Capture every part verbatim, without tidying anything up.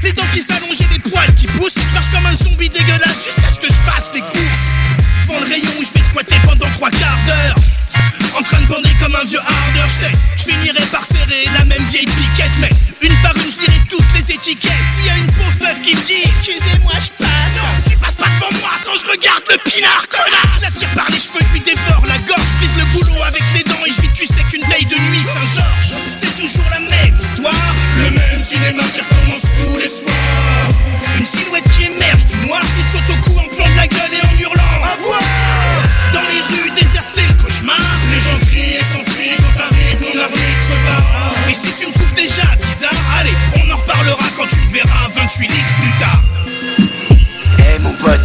Les dents qui s'allongent et les poils qui poussent. Je marche comme un zombie dégueulasse jusqu'à ce que je fasse les courses. Devant le rayon où je vais squatter pendant trois quarts d'heure, en train de bander comme un vieux hardeur. Je sais, je finirai par serrer la même vieille piquette, mais une par une je lirai toutes les étiquettes. S'il y a une pauvre meuf qui me dit excusez-moi je passe, non tu passes pas devant moi quand je regarde le pinard, connard. Je la tire par les cheveux, je lui dévore la gorge, je brise le boulot avec les dents et je vis tu sais qu'une taille de nuit Saint-Georges. C'est toujours la même histoire, le même cinéma qui recommence tous les soirs. Une silhouette qui émerge du noir, qui te saute au cou en plomb de la gueule et en hurlant à boire. Dans les rues désertes c'est le cauchemar. Les gens crient et s'enfuient quand t'arrives mon arbitre va. Et si tu me trouves déjà bizarre, allez, on en reparlera quand tu me verras vingt-huit litres plus tard. Eh hey, mon pote,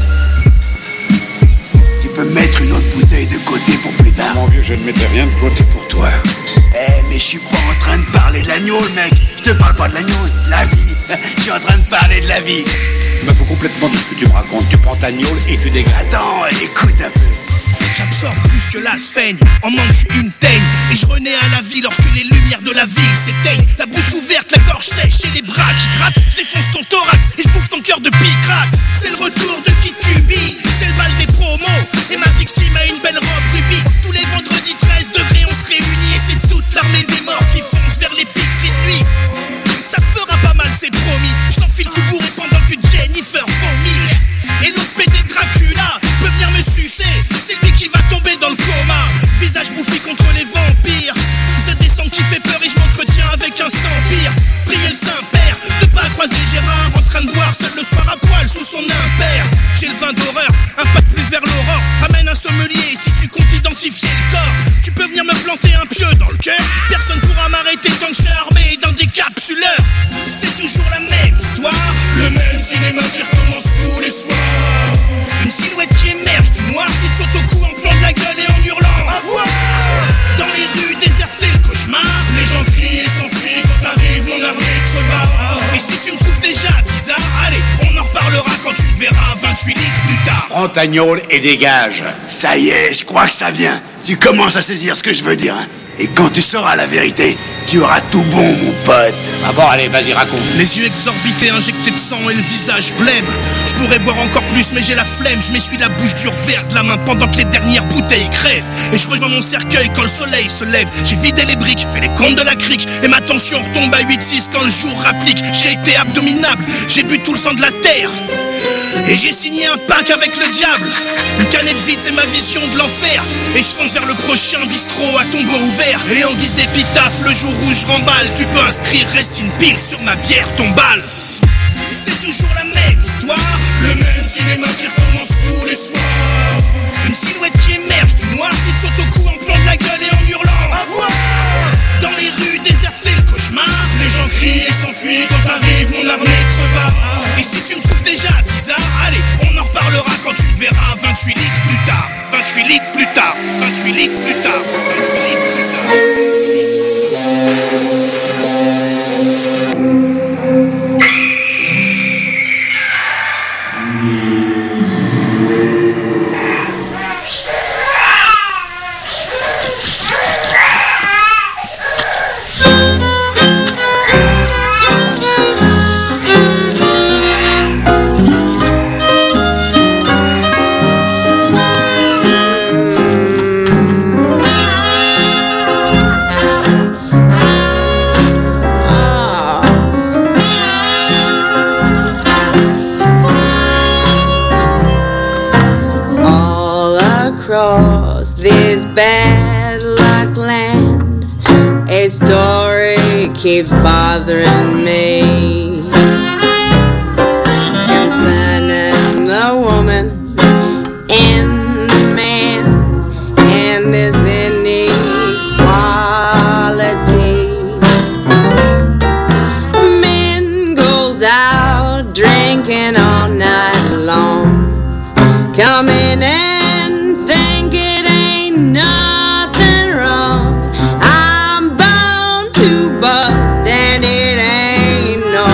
tu peux mettre une autre bouteille de côté pour plus tard. Mon vieux, je ne mettais rien de côté pour toi. Eh hey, mais je suis pas en train de parler de l'agneau, mec. Je te parle pas de l'agneau, de la vie. Je suis en train de parler de la vie. Il me faut complètement tout ce que tu me racontes. Tu prends ta gnôle et tu dégages. Attends, écoute un peu. J'absorbe plus que la sphaigne, en mange une teigne. Et je renais à la vie lorsque les lumières de la ville s'éteignent. La bouche ouverte, la gorge sèche et les bras qui grattent. Je défonce ton thorax et je bouffe ton cœur de picrate. C'est le retour de qui tu billes, c'est le bal des promos. Et ma victime a une belle robe rubis. Tous les vendredis treize degrés on se réunit. Et c'est toute l'armée des morts qui fonce vers l'épicerie de nuit. Ça te fera pas mal c'est promis. Je t'enfile tout bourré pendant que Jennifer vomit. Et l'autre pédé Dracula peut venir me sucer. C'est lui qui va tomber dans le coma. Visage bouffi contre les vampires. Je descends qui fait peur et je m'entretiens avec un sans-pire. Priez le Saint-Père de pas croiser Gérard en train de boire seul le soir à poil sous son impère. J'ai le vin d'horreur, un pas de plus vers l'aurore. Ramène un sommelier si tu comptes identifier le corps. Tu peux venir me planter un pieu dans le cœur. Personne pourra m'arrêter tant que je serai armé d'un décapsuleur. C'est toujours la même histoire, le même cinéma qui recommence tous les soirs. Une silhouette qui émerge du noir, qui te saute au cou en plomb de la gueule et en hurlant à boire. Dans les rues désertes c'est le cauchemar. Les gens crient et s'enfuient quand t'arrives mon arbitre va. Et si tu me trouves déjà bizarre, allez, on en reparlera quand tu me verras vingt-huit litres plus tard. Prends ta gnôle et dégage. Ça y est, je crois que ça vient. Tu commences à saisir ce que je veux dire, hein. Et quand tu sauras la vérité, tu auras tout bon, mon pote. Ah bon, allez, vas-y, raconte. Les yeux exorbités, injectés de sang et le visage blême. Je pourrais boire encore plus, mais j'ai la flemme. Je m'essuie la bouche dure verte de la main pendant que les dernières bouteilles crèvent. Et je rejoins mon cercueil quand le soleil se lève. J'ai vidé les briques, fait les comptes de la crique. Et ma tension retombe à huit six quand le jour rapplique. J'ai été abominable, j'ai bu tout le sang de la terre. Et j'ai signé un pacte avec le diable. Une canette vide, c'est ma vision de l'enfer. Et je fonce vers le prochain bistrot à tombeau ouvert. Et en guise d'épitaphe, le jour où je remballe, tu peux inscrire reste in peace sur ma bière tombale. C'est toujours la même histoire, le même cinéma qui recommence tous les soirs. Une silhouette qui émerge du noir, qui te saute au cou en plomb de la gueule et en hurlant à boire. Dans les rues désertes c'est le cauchemar. Les gens crient et s'enfuient quand t'arrives mon arbitre va. Et si tu me trouves déjà bizarre, allez, on en reparlera quand tu me verras vingt-huit litres plus tard. vingt-huit litres plus tard, vingt-huit litres plus tard, vingt-huit litres plus tard. This bad luck land, a story keeps bothering me concerning the woman and the man and this inequality. Man goes out drinking all night long, coming and thinking nothing wrong. I'm bound to bust and it ain't no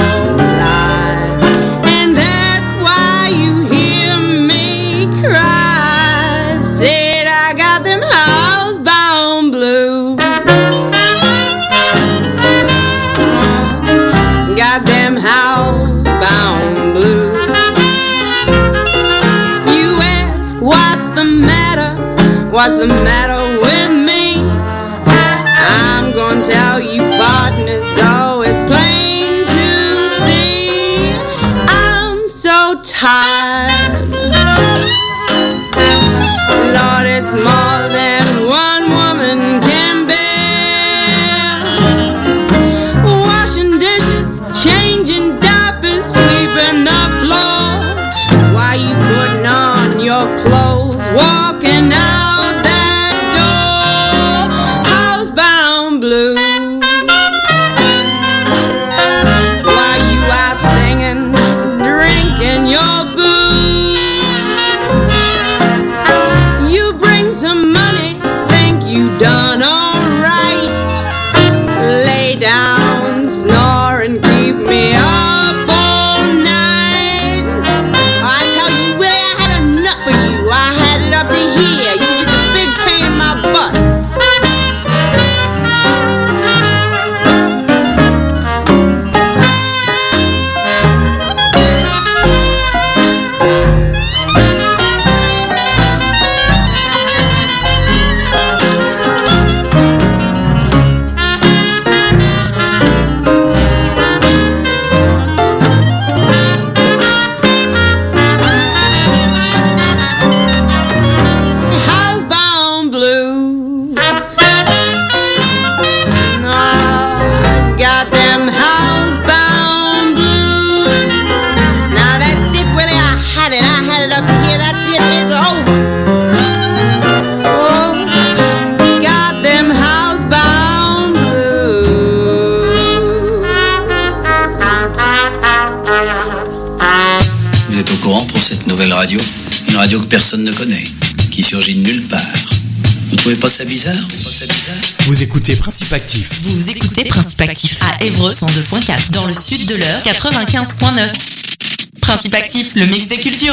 what's the matter with me? I'm gonna tell you, partner, so it's plain to see. I'm so tired. Lord, it's more than one woman can bear. Washing dishes, changing diapers, sweeping the floor. Why you putting on your clothes, walking out that door? Housebound blues. Why you out singing, drinking your booze? You bring some money, think you done alright. Lay down, snore and keep me up all night. I tell you, really, I had enough of you. I had it up to here. You just a big pain in my butt. Housebound blues. No, I got them housebound blues. Now that's it, Willie. I had it. I had it up to here. That's it. It's over. Oh, got them housebound blues. Vous êtes au courant pour cette nouvelle radio? Une radio que personne ne connaît, qui surgit de nulle part. Vous trouvez pas ça bizarre? Vous trouvez pas ça bizarre? Vous écoutez Principe Actif. Vous écoutez Principe Actif à Évreux cent deux point quatre, dans le sud de l'Eure quatre-vingt-quinze point neuf. Principe Actif, le mix des cultures.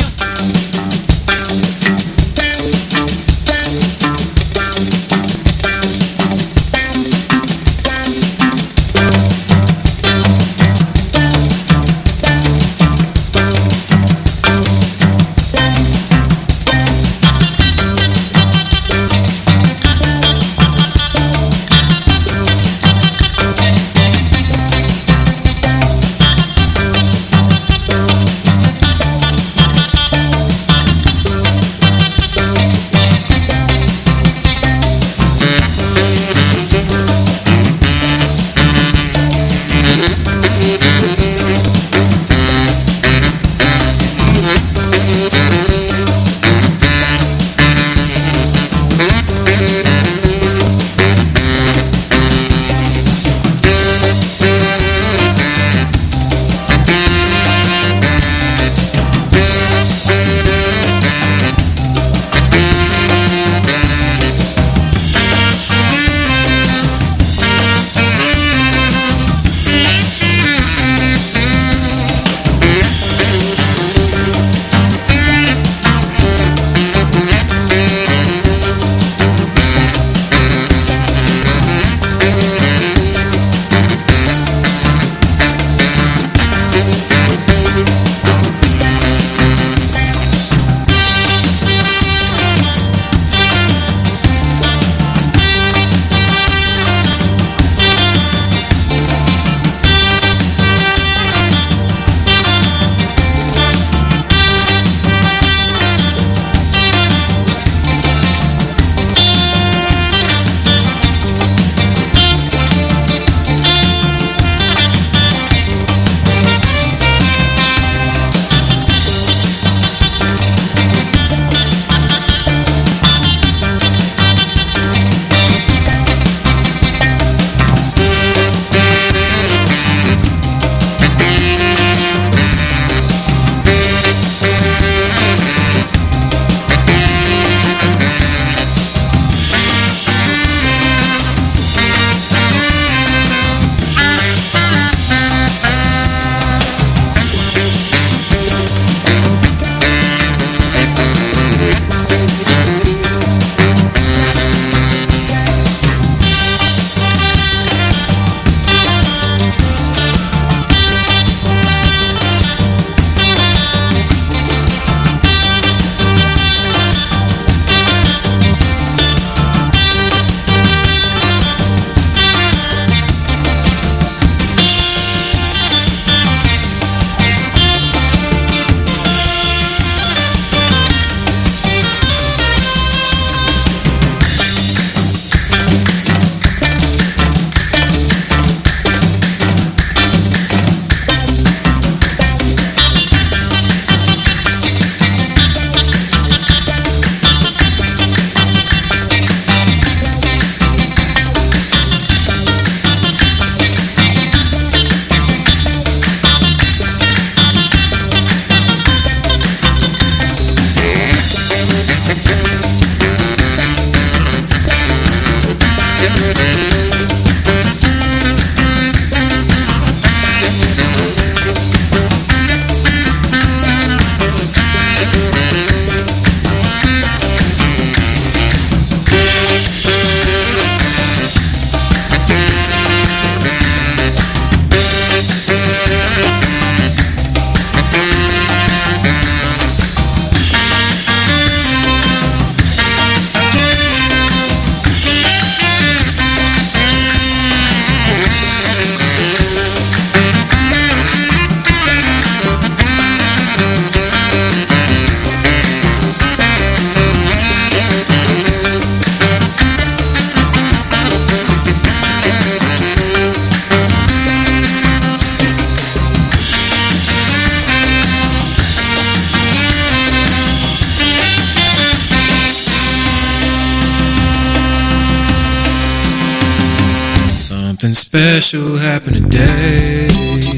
Something special happened today.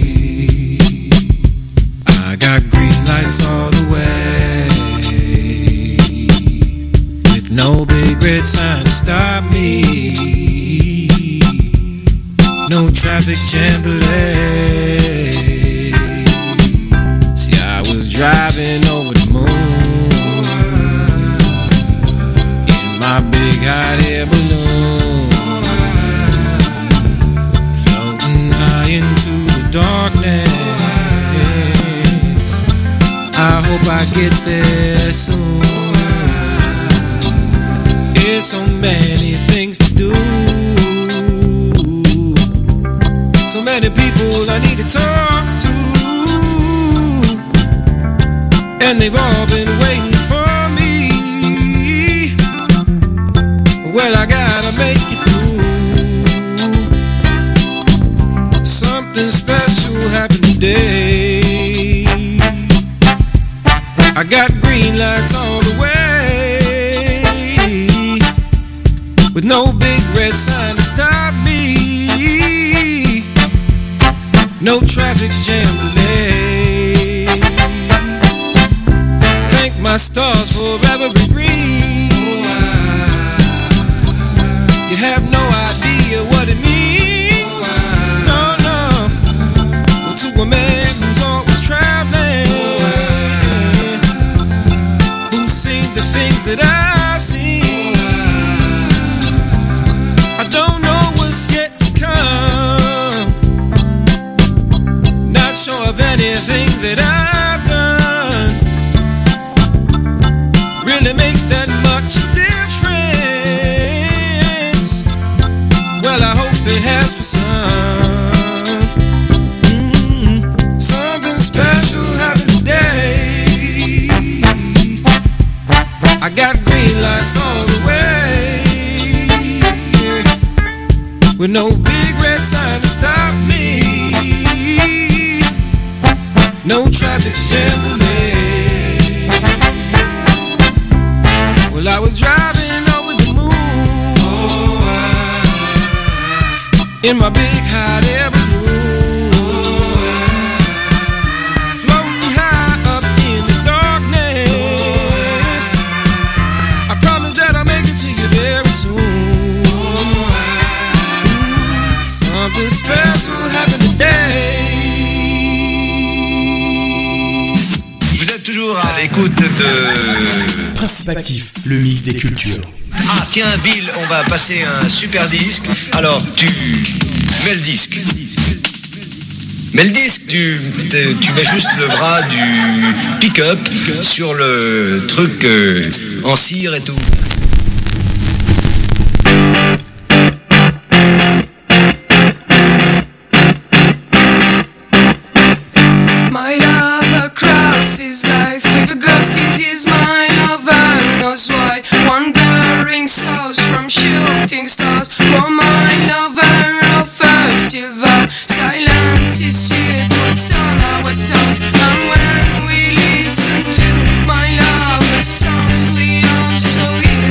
I got green lights all the way, with no big red sign to stop me, no traffic jam delay. See, I was driving over the moon in my big hot air balloon, floating high into the darkness. I hope I get there soon. There's so many things to do, so many people I need to talk to, and they've all been waiting for me. Well, I gotta make it through. Something special happened today. I got green lights all the way, with no big red sign to stop me, no traffic jam delay. Thank my stars for ever green. You have no idea what it means. No, no. Well, to a man who's always traveling, who's seen the things that I've seen, I don't know what's yet to come. Not sure of anything that I've done really makes that much difference. Well, I hope it has for some. Mm-hmm. Something special happened today. I got green lights all the way, with no big red sign to stop me, no traffic jam delay. Well, I was driving over the moon, oh, I, in my big hot air balloon, oh, floating high up in the darkness. I promise that I'll make it to you very soon. Oh, I, something special happened today. Toujours à l'écoute de Principe Actif, le mix des cultures. Ah tiens Bill, on va passer un super disque. Alors tu mets le disque. Mets le disque, tu, tu mets juste le bras du pick-up sur le truc euh, en cire et tout. My lover crosses life with a ghost is his mind. Lover knows why, wandering souls from shooting stars. Oh, my lover offers silver, silence is she puts on our tongues. And when we listen to my lover's songs, we also hear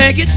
Check it.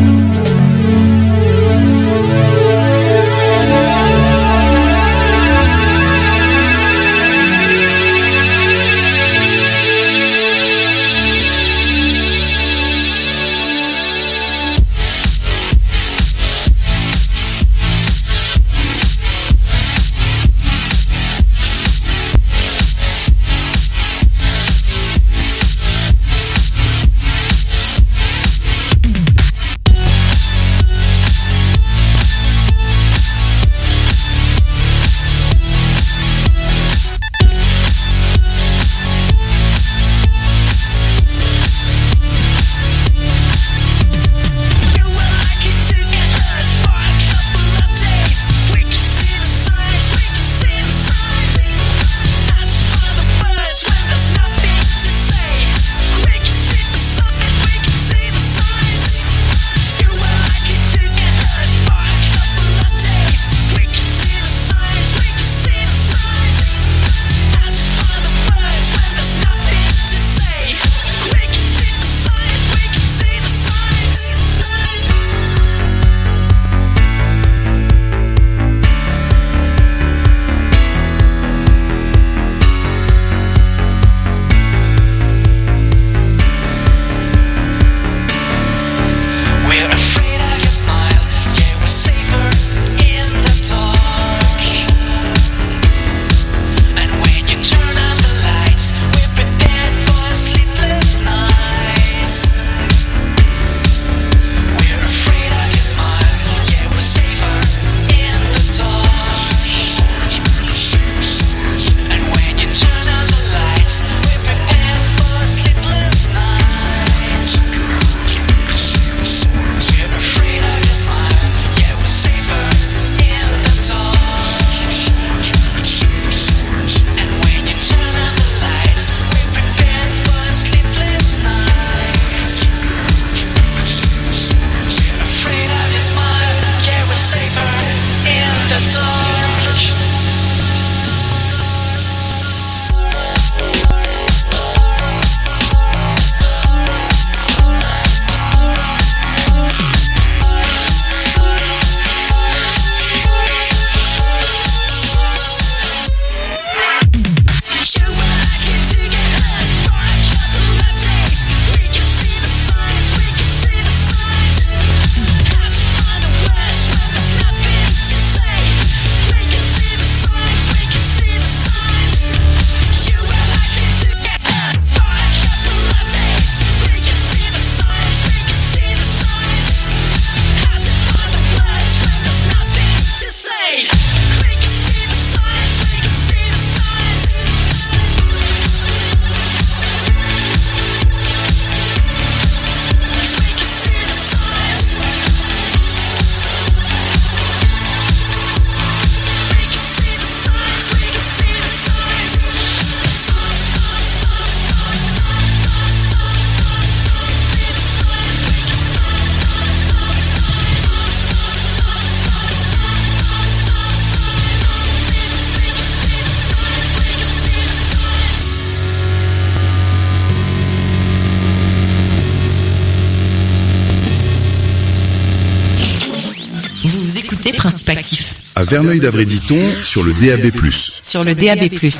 Principe Actif. À Verneuil-d'Avray-Diton, sur le D A B plus. Sur le D A B plus.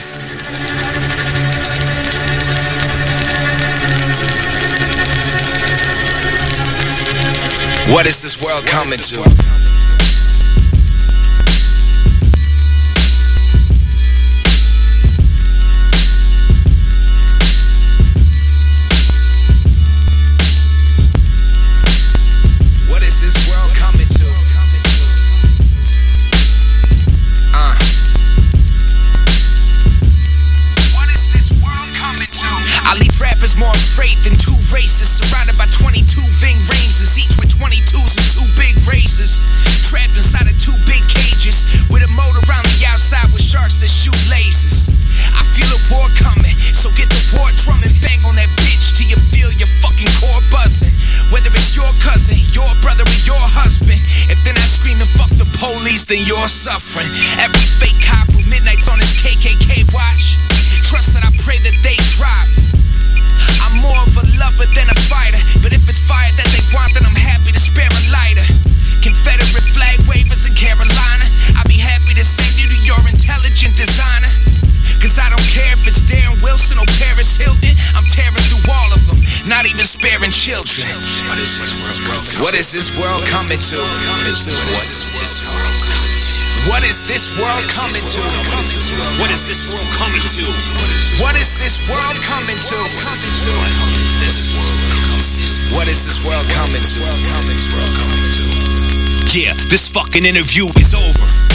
What is this world coming to? What is this world coming to? Uh. What is this world coming to? I leave rappers more afraid than two races, surrounded by twenty-two Ving Rhameses, each with twenty-twos and two big razors, trapped inside of two big cages, with a moat around the outside with sharks that shoot lasers. I feel a war coming, so get the war drum and bang on that bitch till you feel your fucking core buzzing. Whether it's your cousin, your brother, or your husband, if they're not screaming fuck the police, then you're suffering. Every fake cop who midnight's on his K K K watch, trust that I pray that they drop. I'm more of a lover than a fighter, but if it's fire that they want, then I'm happy not even sparing children. What is this world coming to? What is this world coming to? What is this world coming to? What is this world coming to? What is this world coming to? What is this world coming to? Yeah, this fucking interview is over.